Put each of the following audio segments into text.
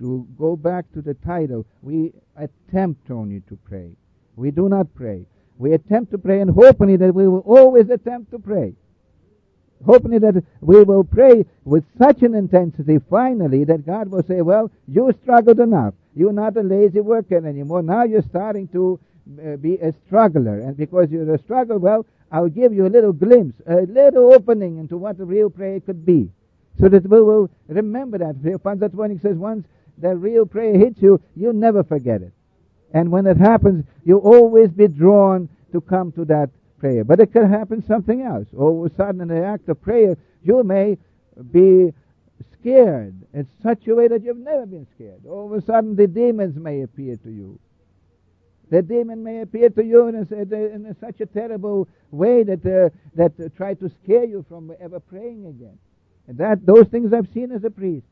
to go back to the title, we attempt only to pray. We do not pray. We attempt to pray, and hoping that we will always attempt to pray. Hoping that we will pray with such an intensity finally that God will say, well, you struggled enough. You're not a lazy worker anymore. Now you're starting to be a struggler. And because you're a struggler, well, I'll give you a little glimpse, a little opening into what the real prayer could be. So that we will remember that. Panzatvonik says once the real prayer hits you, you'll never forget it. And when it happens, you'll always be drawn to come to that prayer. But it could happen something else. All of a sudden in the act of prayer, you may be scared in such a way that you've never been scared. All of a sudden the demons may appear to you. The demon may appear to you in such a terrible way that try to scare you from ever praying again. And those things I've seen as a priest.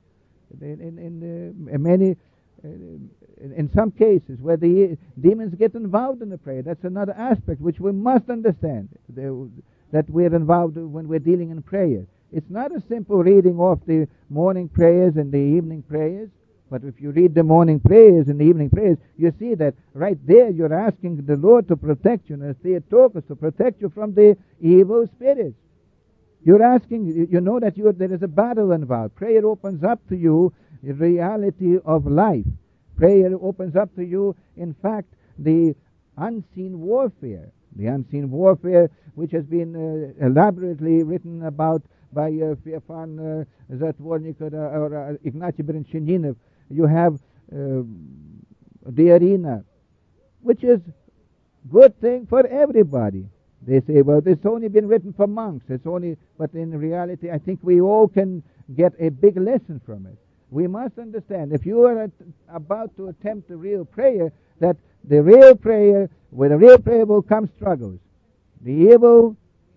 In some cases where the demons get involved in the prayer. That's another aspect which we must understand, that we're involved when we're dealing in prayer. It's not a simple reading off the morning prayers and the evening prayers, but if you read the morning prayers and the evening prayers, you see that right there you're asking the Lord to protect you, and as Theotokos, to protect you from the evil spirits. You're asking, you know that there is a battle involved. Prayer opens up to you the reality of life. Prayer opens up to you, in fact, the unseen warfare. The unseen warfare which has been elaborately written about by Feofan Zatvornik or Ignacy Brencheninov. You have the arena, which is good thing for everybody. They say, well, it's only been written for monks. But in reality, I think we all can get a big lesson from it. We must understand, if you are about to attempt the real prayer, that with the real prayer will come struggles. The evil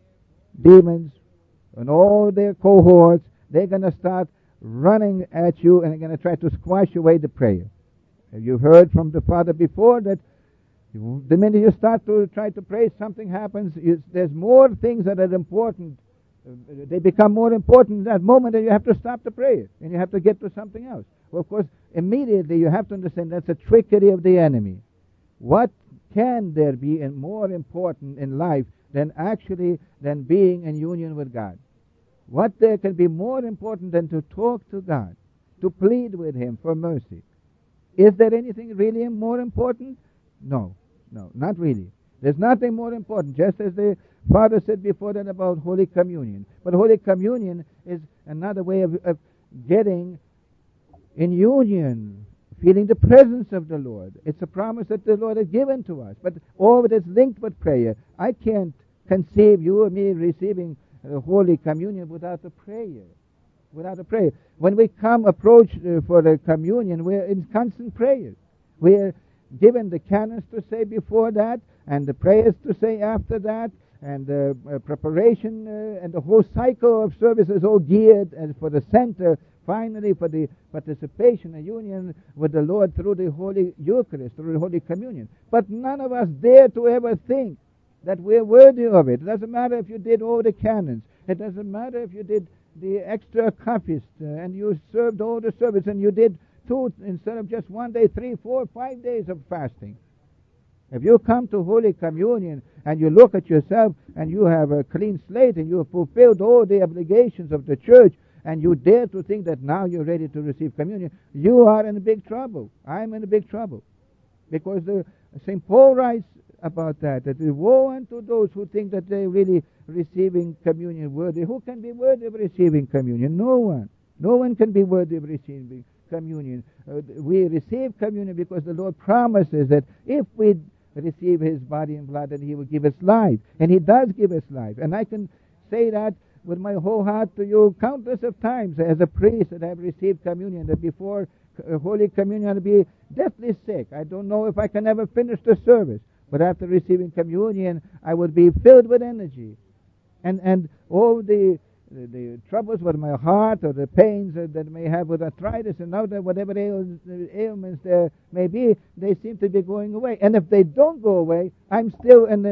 demons and all their cohorts, they're going to start running at you and they're going to try to squash away the prayer. You heard from the Father before that the minute you start to try to pray, something happens. There's more things that are important. They become more important in that moment, and you have to stop the prayer, and you have to get to something else. Well, of course, immediately you have to understand that's a trickery of the enemy. What can there be more important in life than being in union with God? What there can be more important than to talk to God, to plead with Him for mercy? Is there anything really more important? No, not really. There's nothing more important, just as the Father said before that about Holy Communion. But Holy Communion is another way of getting in union, feeling the presence of the Lord. It's a promise that the Lord has given to us. But all of it is linked with prayer. I can't conceive you or me receiving Holy Communion without a prayer. Without a prayer. When we approach for the communion, we're in constant prayer. We're given the canons to say before that, and the prayers to say after that, and the preparation and the whole cycle of service is all geared for the center, finally for the participation and union with the Lord through the Holy Eucharist, through the Holy Communion. But none of us dare to ever think that we're worthy of it. It doesn't matter if you did all the canons. It doesn't matter if you did the extra Kapist and you served all the service and you did 2 instead of just 1 day, 3, 4, 5 days of fasting. If you come to Holy Communion and you look at yourself and you have a clean slate and you have fulfilled all the obligations of the church and you dare to think that now you're ready to receive communion, you are in big trouble. I'm in big trouble. Because St. Paul writes about that woe unto those who think that they're really receiving communion worthy. Who can be worthy of receiving communion? No one. No one can be worthy of receiving communion. We receive communion because the Lord promises that if we receive His body and blood, then He will give us life. And He does give us life. And I can say that with my whole heart to you countless of times as a priest that I've received communion, that before Holy Communion I'd be deathly sick. I don't know if I can ever finish the service. But after receiving communion, I would be filled with energy. And all the troubles with my heart or the pains that I may have with arthritis and now that whatever ailments there may be, they seem to be going away. And if they don't go away, I'm still in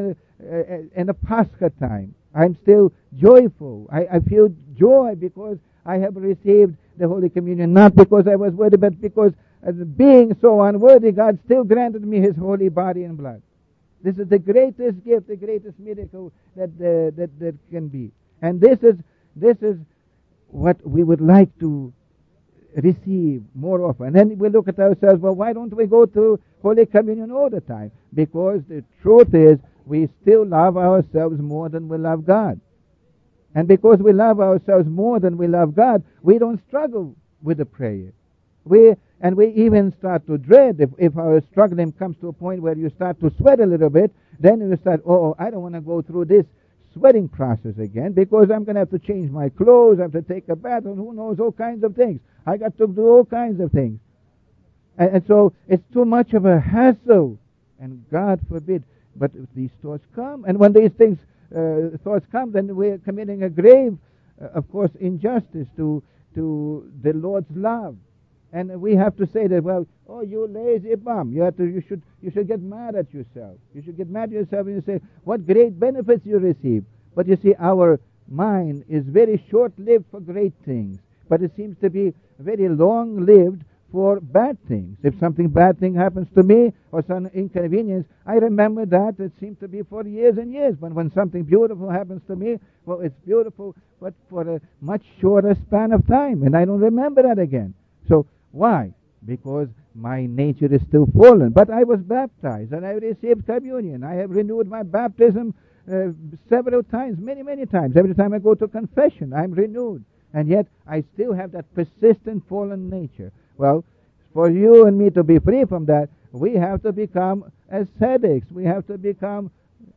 the Pascha time. I'm still joyful. I feel joy because I have received the Holy Communion, not because I was worthy, but because being so unworthy, God still granted me His holy body and blood. This is the greatest gift, the greatest miracle that can be. And this is what we would like to receive more often. And then we look at ourselves, well, why don't we go to Holy Communion all the time? Because the truth is, we still love ourselves more than we love God. And because we love ourselves more than we love God, we don't struggle with the prayer. We even start to dread. If our struggling comes to a point where you start to sweat a little bit, then you start, I don't want to go through this sweating process again, because I'm going to have to change my clothes, I have to take a bath, and who knows, all kinds of things. I got to do all kinds of things. And so it's too much of a hassle. And God forbid. But these thoughts come. And when these thoughts come, then we're committing a grave, of course, injustice to the Lord's love. And we have to say that, well, you lazy bum. You should get mad at yourself. You should get mad at yourself and you say, what great benefits you receive. But you see, our mind is very short-lived for great things. But it seems to be very long-lived for bad things. If something bad thing happens to me or some inconvenience, I remember that. It seems to be for years and years. But when something beautiful happens to me, well, it's beautiful, but for a much shorter span of time. And I don't remember that again. So why? Because my nature is still fallen. But I was baptized and I received communion. I have renewed my baptism several times, many, many times. Every time I go to confession, I'm renewed. And yet I still have that persistent fallen nature. Well, for you and me to be free from that, we have to become ascetics. We have to become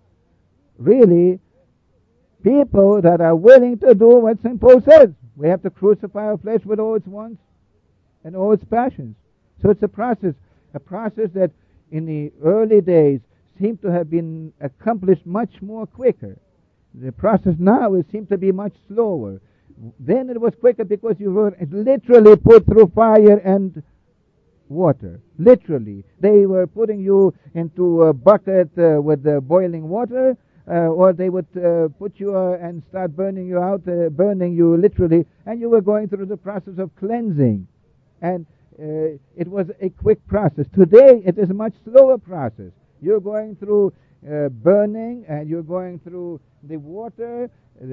really people that are willing to do what St. Paul says. We have to crucify our flesh with all its wants and all its passions. So it's a process that in the early days seemed to have been accomplished much more quicker. The process now seems to be much slower. Then it was quicker because you were literally put through fire and water. Literally. They were putting you into a bucket with boiling water, or they would put you and start burning you out, burning you literally, and you were going through the process of cleansing. And it was a quick process. Today it is a much slower process. You're going through burning, and you're going through the water,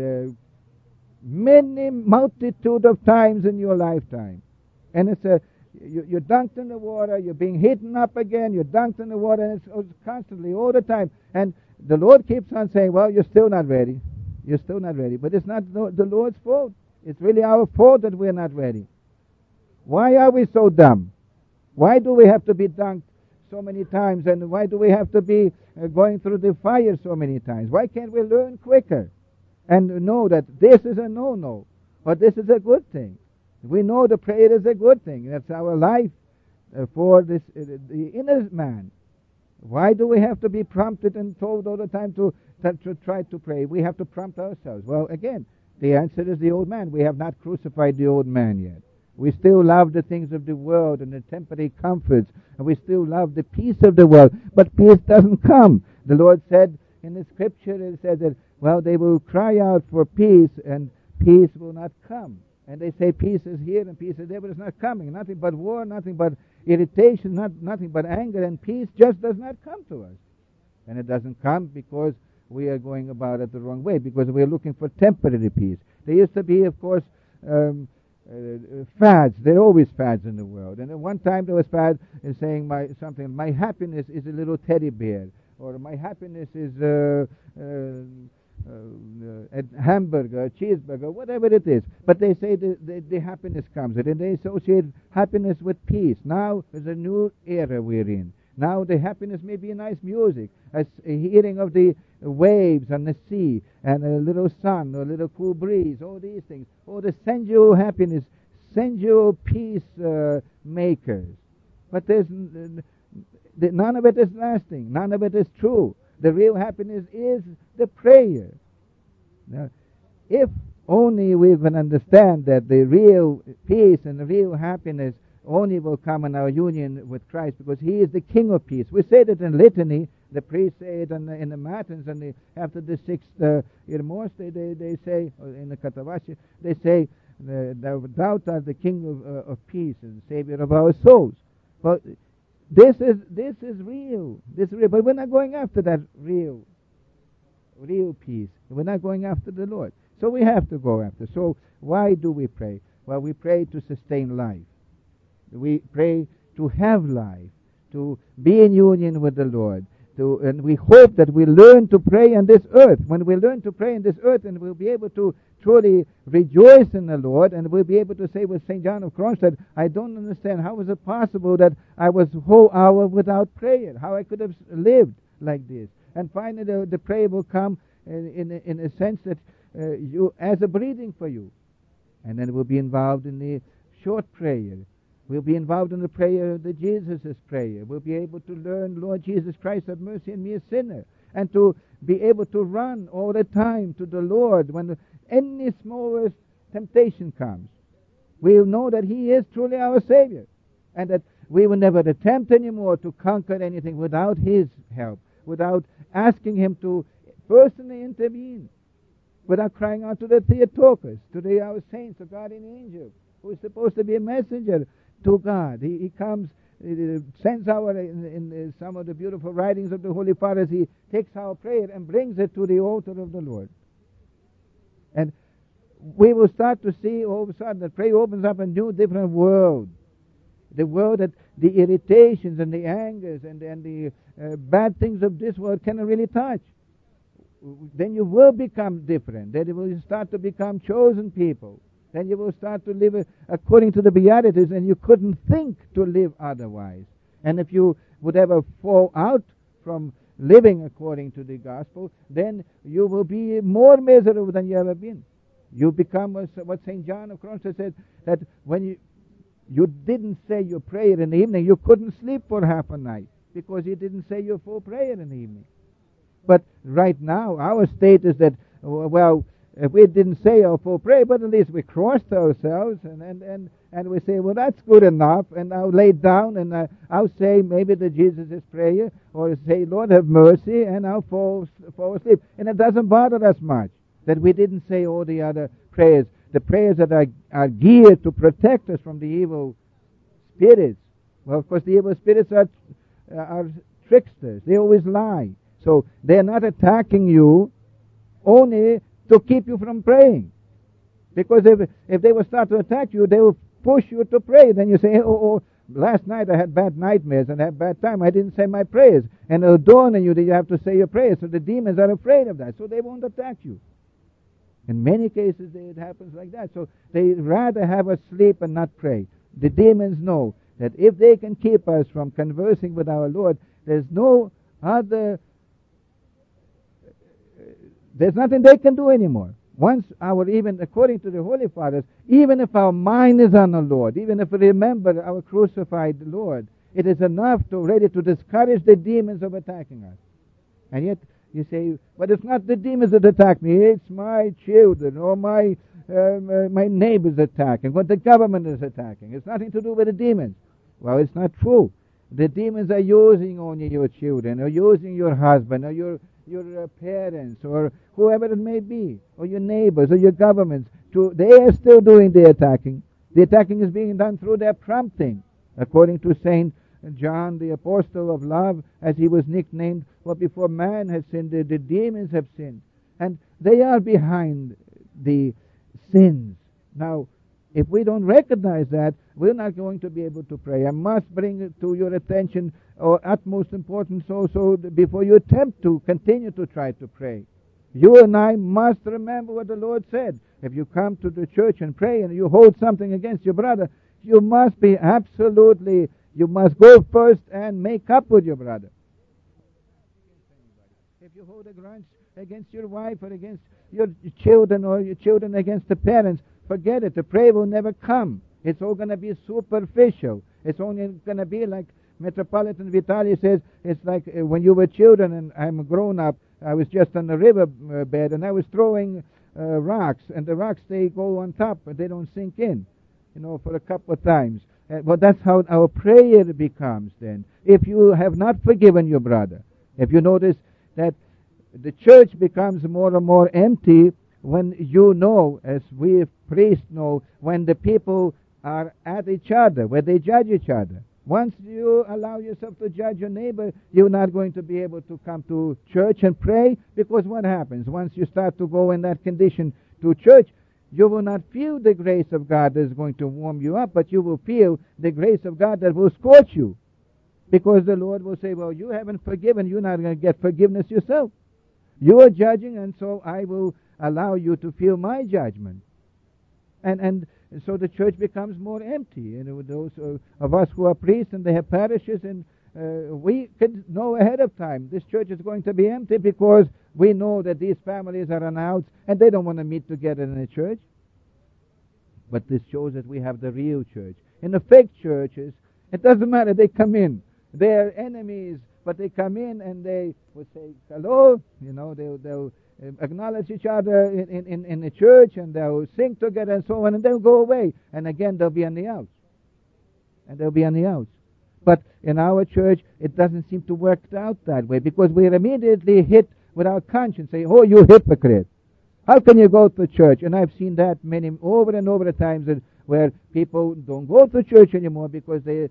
many multitude of times in your lifetime. And it's you're dunked in the water, you're being heated up again, you're dunked in the water, and it's constantly, all the time. And the Lord keeps on saying, well, you're still not ready. You're still not ready. But it's not the Lord's fault. It's really our fault that we're not ready. Why are we so dumb? Why do we have to be dunked so many times? And why do we have to be going through the fire so many times? Why can't we learn quicker? And know that this is a no-no, or this is a good thing. We know the prayer is a good thing. That's our life for this the inner man. Why do we have to be prompted and told all the time to try to pray? We have to prompt ourselves. Well, again, the answer is the old man. We have not crucified the old man yet. We still love the things of the world and the temporary comforts, and we still love the peace of the world. But peace doesn't come. The Lord said in the scripture, it said that, well, they will cry out for peace, and peace will not come. And they say peace is here and peace is there, but it's not coming. Nothing but war, nothing but irritation, nothing but anger, and peace just does not come to us. And it doesn't come because we are going about it the wrong way, because we are looking for temporary peace. There used to be, of course, fads. There are always fads in the world. And at one time there was fad in saying my happiness is a little teddy bear, or my happiness is a hamburger, a cheeseburger, whatever it is. But they say the happiness comes, and they associate happiness with peace. Now there's a new era we're in. Now the happiness may be nice music, a hearing of the waves on the sea, and a little sun, or a little cool breeze, all these things. All the sensual happiness, sensual peace makers. But there's none of it is lasting. None of it is true. The real happiness is the prayer. Now, if only we can understand that the real peace and the real happiness only will come in our union with Christ, because He is the King of peace. We say that in litany. The priests say it in the matins, and after the sixth Irmos, they say, in the Katavashi, they say, thou art the King of peace and Savior of our souls. Well, this is real. This is real. But we're not going after that real peace. We're not going after the Lord. So we have to go after. So why do we pray? Well, we pray to sustain life. We pray to have life, to be in union with the Lord. And we hope that we learn to pray on this earth. When we learn to pray on this earth, and we'll be able to truly rejoice in the Lord, and we'll be able to say with St. John of Kronstadt, I don't understand how is it possible that I was a whole hour without prayer, how I could have lived like this. And finally the prayer will come in a sense that you as a breathing for you. And then we'll be involved in the short prayer. We'll be involved in the prayer, the Jesus' prayer. We'll be able to learn, Lord Jesus Christ, have mercy on me, a sinner. And to be able to run all the time to the Lord when any smallest temptation comes. We'll know that He is truly our Savior. And that we will never attempt anymore to conquer anything without His help, without asking Him to personally intervene, without crying out to the Theotokos, to our saints, the guardian angel, who is supposed to be a messenger to God. He comes, sends in some of the beautiful writings of the Holy Fathers, he takes our prayer and brings it to the altar of the Lord. And we will start to see all of a sudden that prayer opens up a new, different world. The world that the irritations and the angers and the bad things of this world cannot really touch. Then you will become different. Then you will start to become chosen people. Then you will start to live according to the Beatitudes, and you couldn't think to live otherwise. And if you would ever fall out from living according to the gospel, then you will be more miserable than you ever been. You become what St. John of Kronstadt said, that when you didn't say your prayer in the evening, you couldn't sleep for half a night because you didn't say your full prayer in the evening. But right now, our state is that, well, if we didn't say our full prayer, but at least we crossed ourselves and we say, well, that's good enough, and I'll lay down and I'll say maybe the Jesus' prayer, or say, Lord, have mercy, and I'll fall asleep. And it doesn't bother us much that we didn't say all the other prayers, the prayers that are geared to protect us from the evil spirits. Well, of course, the evil spirits are tricksters. They always lie. So they're not attacking you only to keep you from praying. Because if they will start to attack you, they will push you to pray. Then you say, oh, last night I had bad nightmares and I had bad time. I didn't say my prayers. And it'll dawn on you that you have to say your prayers. So the demons are afraid of that. So they won't attack you. In many cases, it happens like that. So they rather have us sleep and not pray. The demons know that if they can keep us from conversing with our Lord, there's nothing they can do anymore. Once even according to the Holy Fathers, even if our mind is on the Lord, even if we remember our crucified Lord, it is enough ready to discourage the demons of attacking us. And yet you say, but it's not the demons that attack me, it's my children or my neighbors attacking, what the government is attacking. It's nothing to do with the demons. Well, it's not true. The demons are using only your children, or using your husband, or your parents, or whoever it may be, or your neighbors, or your governments. They are still doing the attacking. The attacking is being done through their prompting, according to St. John, the apostle of love, as he was nicknamed. Well, before man has sinned, the demons have sinned, and they are behind the sins. Now, if we don't recognize that, we're not going to be able to pray. I must bring it to your attention, or utmost importance also, before you attempt to continue to try to pray. You and I must remember what the Lord said. If you come to the church and pray and you hold something against your brother, you must go first and make up with your brother. If you hold a grudge against your wife or against your children, or your children against the parents, forget it. The prayer will never come. It's all going to be superficial. It's only going to be like Metropolitan Vitali says, it's like when you were children, and I'm grown up, I was just on the river bed and I was throwing rocks, and the rocks, they go on top but they don't sink in, for a couple of times. But that's how our prayer becomes then. If you have not forgiven your brother, if you notice that the church becomes more and more empty when you know, as we priests know, when the people are at each other, where they judge each other. Once you allow yourself to judge your neighbor, you're not going to be able to come to church and pray, because what happens? Once you start to go in that condition to church, you will not feel the grace of God that is going to warm you up, but you will feel the grace of God that will scorch you. Because the Lord will say, well, you haven't forgiven, you're not going to get forgiveness yourself. You are judging, and so I will allow you to feel my judgment. And so the church becomes more empty. And those of us who are priests and they have parishes, and we could know ahead of time this church is going to be empty, because we know that these families are announced and they don't want to meet together in a church. But this shows that we have the real church. In the fake churches, it doesn't matter. They come in. They're enemies, but they come in and they will say hello. They'll acknowledge each other in the church, and they'll sing together and so on, and they'll go away. And again, they'll be on the outs. But in our church, it doesn't seem to work out that way, because we're immediately hit with our conscience, saying, oh, you hypocrite. How can you go to church? And I've seen that many over and over the times where people don't go to church anymore because they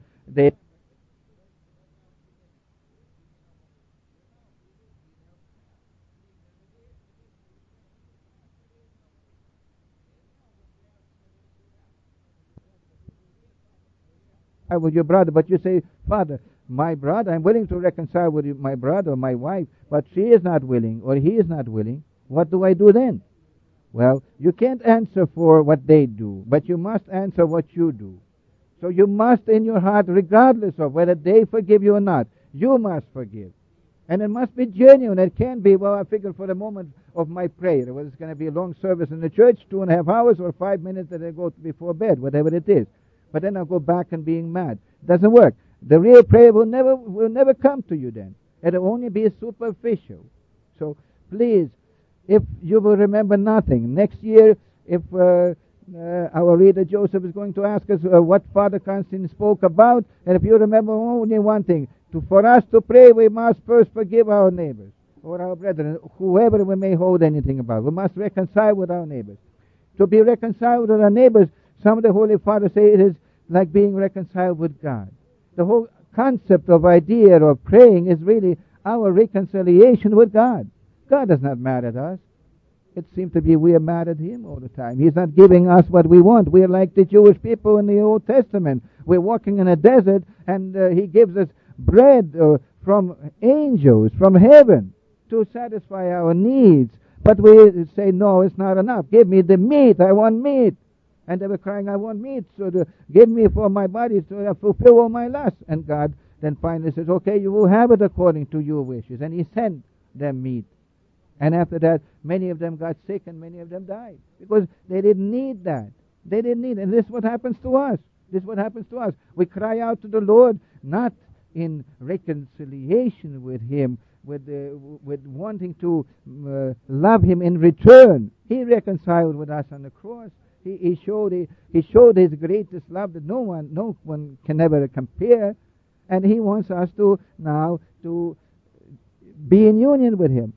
with your brother, but you say, Father, my brother, I'm willing to reconcile with my brother or my wife, but she is not willing, or he is not willing. What do I do then? Well, you can't answer for what they do, but you must answer what you do. So you must, in your heart, regardless of whether they forgive you or not, you must forgive. And it must be genuine. It can't be, well, I figure for the moment of my prayer, whether it's going to be a long service in the church, 2.5 hours, or 5 minutes that I go before bed, whatever it is. But then I'll go back and being mad. It doesn't work. The real prayer will never come to you then. It'll only be superficial. So please, if you will remember nothing, next year, if our reader Joseph is going to ask us what Father Constantine spoke about, and if you remember only one thing, for us to pray, we must first forgive our neighbors or our brethren, whoever we may hold anything about. We must reconcile with our neighbors. To be reconciled with our neighbors, some of the Holy Fathers say it is like being reconciled with God. The whole concept of idea of praying is really our reconciliation with God. God does not mad at us. It seems to be we are mad at Him all the time. He's not giving us what we want. We are like the Jewish people in the Old Testament. We're walking in a desert, and He gives us bread from angels, from heaven, to satisfy our needs. But we say, no, it's not enough. Give me the meat. I want meat. And they were crying, I want meat, so give me for my body to fulfill all my lusts. And God then finally says, okay, you will have it according to your wishes. And He sent them meat. And after that, many of them got sick and many of them died. Because they didn't need that. They didn't need it. And this is what happens to us. This is what happens to us. We cry out to the Lord, not in reconciliation with Him, with wanting to love Him in return. He reconciled with us on the cross. He showed His greatest love that no one can ever compare, and He wants us to now to be in union with Him.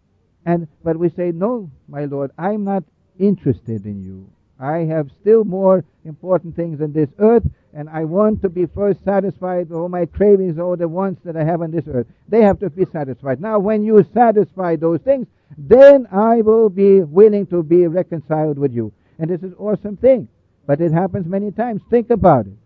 But we say, no, my Lord, I'm not interested in you. I have still more important things in this earth, and I want to be first satisfied with all my cravings, all the wants that I have on this earth. They have to be satisfied. Now, when you satisfy those things, then I will be willing to be reconciled with you. And this is an awesome thing. But it happens many times. Think about it.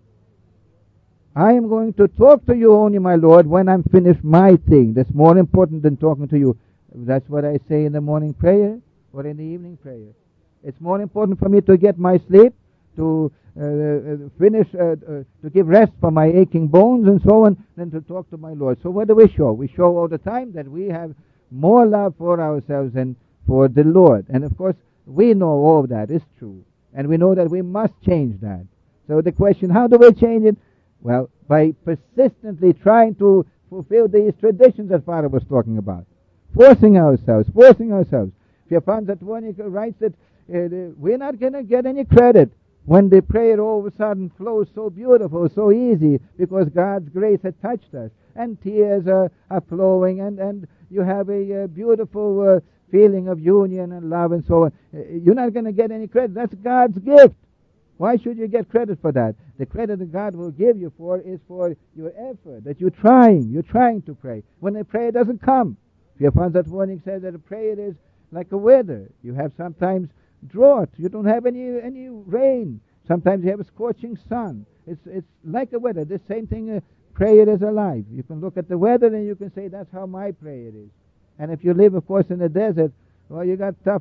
I am going to talk to you only, my Lord, when I'm finished my thing. That's more important than talking to you. That's what I say in the morning prayer or in the evening prayer. It's more important for me to get my sleep, to finish, to give rest for my aching bones and so on, than to talk to my Lord. So what do we show? We show all the time that we have more love for ourselves than for the Lord. And of course, we know all of that is true. And we know that we must change that. So the question, how do we change it? Well, by persistently trying to fulfill these traditions that Father was talking about. Forcing ourselves. Stefan Zatvornik writes that we're not going to get any credit when the prayer all of a sudden flows so beautiful, so easy, because God's grace had touched us. And tears are flowing, and you have a beautiful feeling of union and love and so on. You're not going to get any credit. That's God's gift. Why should you get credit for that? The credit that God will give you for is for your effort, that you're trying to pray. When a prayer doesn't come, Pierre that morning said that a prayer is like a weather. You have sometimes drought. You don't have any rain. Sometimes you have a scorching sun. It's like a weather. The same thing, prayer is alive. You can look at the weather and you can say, that's how my prayer is. And if you live, of course, in the desert, well, you got tough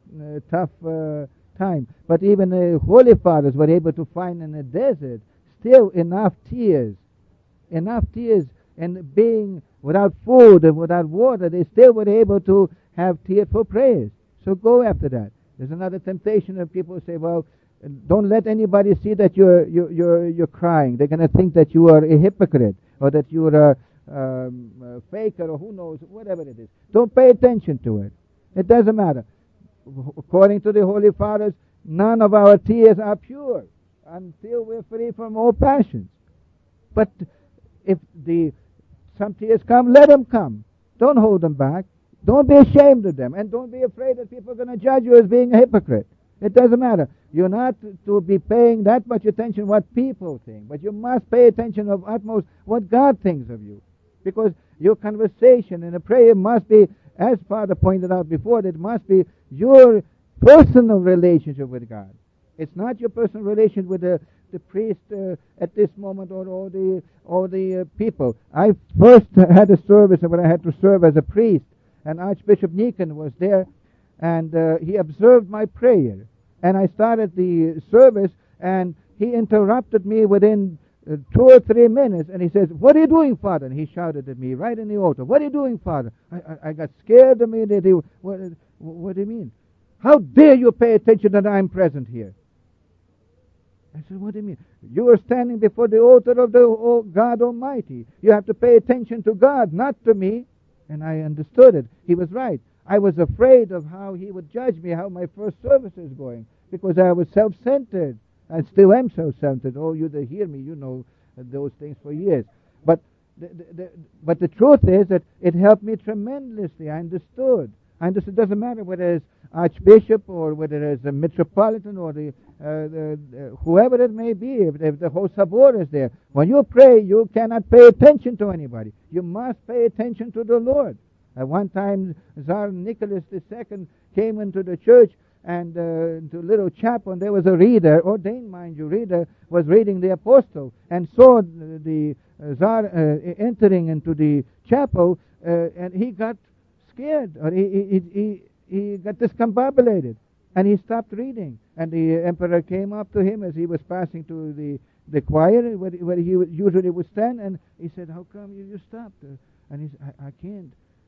time. But even the Holy Fathers were able to find in the desert still enough tears, and being without food and without water, they still were able to have tearful prayers. So go after that. There's another temptation of people who say, well, don't let anybody see that you're crying. They're going to think that you are a hypocrite or that you are a faker or who knows, whatever it is. Don't pay attention to it. It doesn't matter. According to the Holy Fathers, none of our tears are pure until we're free from all passions. But if some tears come, let them come. Don't hold them back. Don't be ashamed of them. And don't be afraid that people are going to judge you as being a hypocrite. It doesn't matter. You're not to be paying that much attention what people think, but you must pay attention of utmost what God thinks of you. Because your conversation in a prayer must be, as Father pointed out before, it must be your personal relationship with God. It's not your personal relation with the priest at this moment or the people. I first had a service when I had to serve as a priest, and Archbishop Nikan was there, and he observed my prayer. And I started the service, and he interrupted me within 2 or 3 minutes, and he says, "What are you doing, Father?" And he shouted at me right in the altar, "What are you doing, Father?" I got scared immediately. What do you mean? "How dare you pay attention that I'm present here?" I said, "What do you mean?" "You are standing before the altar of the God Almighty. You have to pay attention to God, not to me." And I understood it. He was right. I was afraid of how he would judge me, how my first service is going, because I was self-centered. I still am self-centered. Oh, you that hear me, you know those things for years. But the truth is that it helped me tremendously. I understood. It doesn't matter whether it's Archbishop or whether it's a Metropolitan or the whoever it may be, if the whole Sabor is there. When you pray, you cannot pay attention to anybody. You must pay attention to the Lord. At one time, Tsar Nicholas II came into the church and into a little chapel, and there was a reader, ordained, mind you, reader, was reading the Apostle, and saw the Tsar entering into the chapel, and he got scared, or he got discombobulated, and he stopped reading. And the emperor came up to him as he was passing to the choir, where he usually would stand, and he said, "How come you stopped?" And he said, I can't.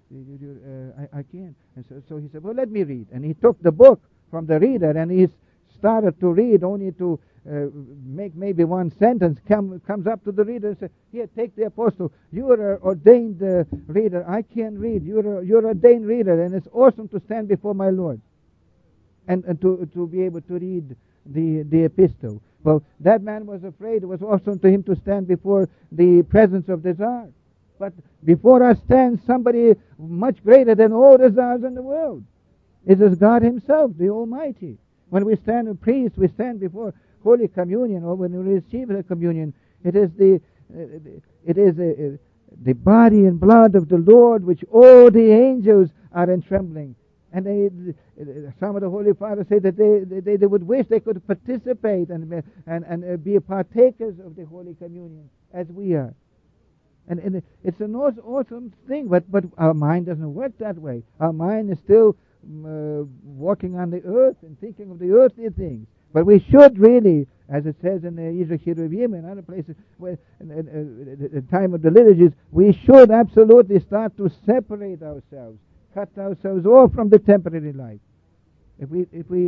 I can't. And so he said, "Well, let me read." And he took the book from the reader, and he started to read, only to make maybe one sentence, comes up to the reader and says, "Here, take the Apostle. You are an ordained reader. I can't read. You're an ordained reader, and it's awesome to stand before my Lord and to be able to read the epistle." Well, that man was afraid. It was awesome to him to stand before the presence of the Tsar. But before us stands somebody much greater than all the Tsars in the world. It is God Himself, the Almighty. When we stand a priest, we stand before Holy Communion, or when we receive the communion, it is the body and blood of the Lord, which all the angels are in trembling. And some of the Holy Fathers say that they would wish they could participate and be partakers of the Holy Communion as we are. And it's an awesome thing, but our mind doesn't work that way. Our mind is still walking on the earth and thinking of the earthly things. But we should really, as it says in the Yizrach Yiruvim and other places, where in the time of the liturgies, we should absolutely start to separate ourselves, cut ourselves off from the temporary life. If we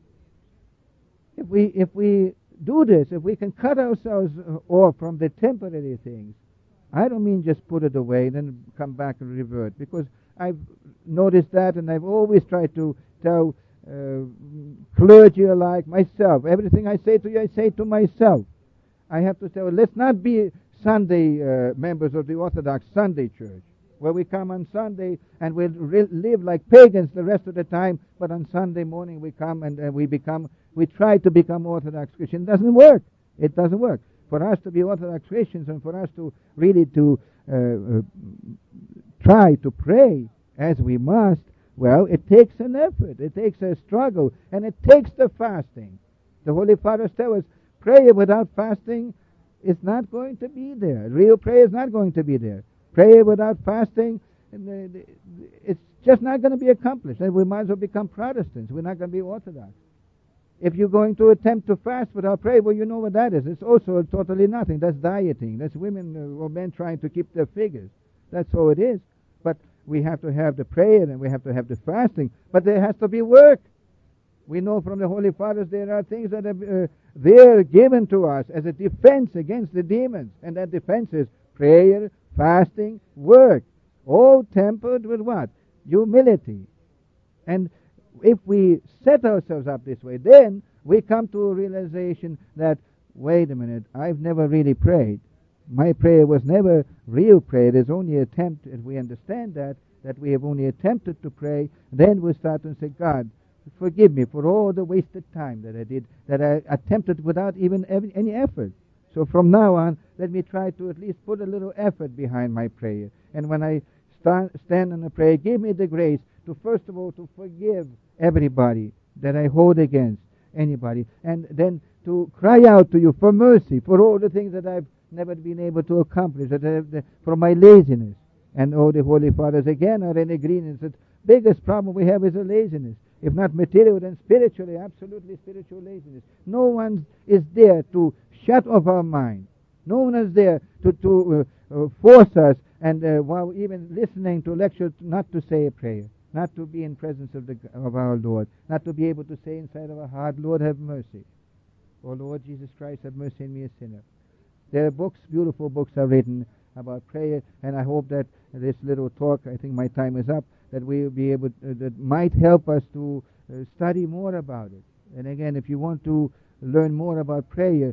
do this, if we can cut ourselves off from the temporary things, I don't mean just put it away and then come back and revert, because I've noticed that, and I've always tried to tell clergy alike, myself, everything I say to you, I say to myself. I have to say, well, let's not be Sunday members of the Orthodox Sunday Church. where we come on Sunday and we live like pagans the rest of the time, but on Sunday morning we come and we try to become Orthodox Christians. It doesn't work. It doesn't work. For us to be Orthodox Christians and for us to really try to pray as we must, well, it takes an effort. It takes a struggle, and it takes the fasting. The Holy Fathers tell us, prayer without fasting is not going to be there. Real prayer is not going to be there. Prayer without fasting, it's just not going to be accomplished. And we might as well become Protestants. We're not going to be Orthodox. If you're going to attempt to fast without prayer, well, you know what that is. It's also totally nothing. That's dieting. That's women or men trying to keep their figures. That's all it is. But we have to have the prayer and we have to have the fasting. But there has to be work. We know from the Holy Fathers there are things that are there given to us as a defense against the demons. And that defense is prayer, fasting, work. All tempered with what? Humility. And if we set ourselves up this way, then we come to a realization that, wait a minute, I've never really prayed. My prayer was never real prayer. There's only attempt, if we understand that we have only attempted to pray, then we start to say, God, forgive me for all the wasted time that I did, that I attempted without even any effort. So from now on, let me try to at least put a little effort behind my prayer. And when I stand in a prayer, give me the grace to, first of all, to forgive everybody that I hold against anybody, and then to cry out to you for mercy for all the things that I've never been able to accomplish, for my laziness. And all the Holy Fathers again are in agreement that the biggest problem we have is a laziness. If not material, then spiritually, absolutely spiritual laziness. No one is there to shut off our mind. No one is there to force us, and while even listening to lectures, not to say a prayer, not to be in presence of our Lord, not to be able to say inside of our heart, Lord, have mercy. Oh, Lord Jesus Christ, have mercy on me, a sinner. There are books, beautiful books are written about prayer, and I hope that this little talk, I think my time is up, that we will be able, that might help us to study more about it. And again, if you want to learn more about prayer,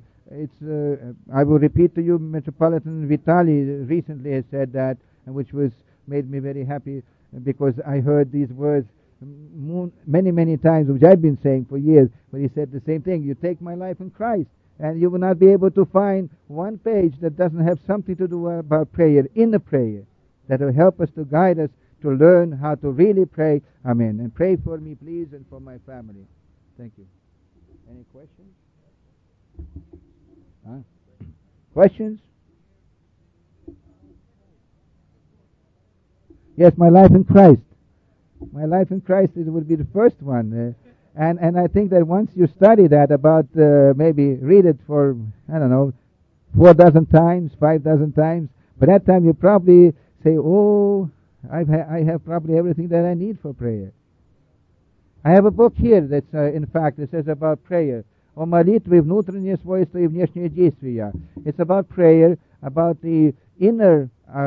I will repeat to you, Metropolitan Vitali recently has said that, and which made me very happy, because I heard these words many, many times, which I've been saying for years, but he said the same thing. You take my life in Christ, and you will not be able to find one page that doesn't have something to do about prayer, in the prayer, that will help us to guide us to learn how to really pray. Amen. And pray for me, please, and for my family. Thank you. Any questions? Questions? Yes, my life in Christ. My life in Christ would be the first one. And I think that once you study that about, maybe read it for, 4 dozen times, 5 dozen times, by that time you probably say, oh, I have probably everything that I need for prayer. I have a book here that's, in fact, it says about prayer. O молитвы внутреннее свойство и внешнее действие. It's about prayer, about the inner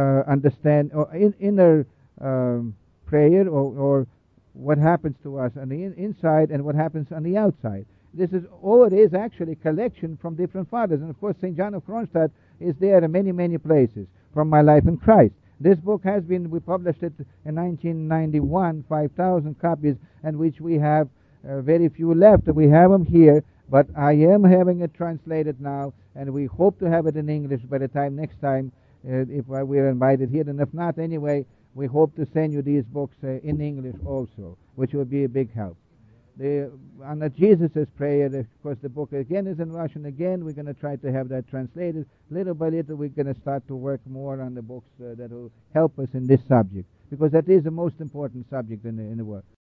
inner prayer, or what happens to us on the inside and what happens on the outside. This is all it is, actually, collection from different fathers. And of course, St. John of Kronstadt is there in many, many places from my life in Christ. This book we published it in 1991, 5,000 copies, and which we have very few left. We have them here, but I am having it translated now, and we hope to have it in English by the time next time, if we're invited here. And if not, anyway, we hope to send you these books in English also, which will be a big help. On the Jesus' Prayer, of course, the book again is in Russian. Again, we're going to try to have that translated. Little by little, we're going to start to work more on the books that will help us in this subject, because that is the most important subject in the world.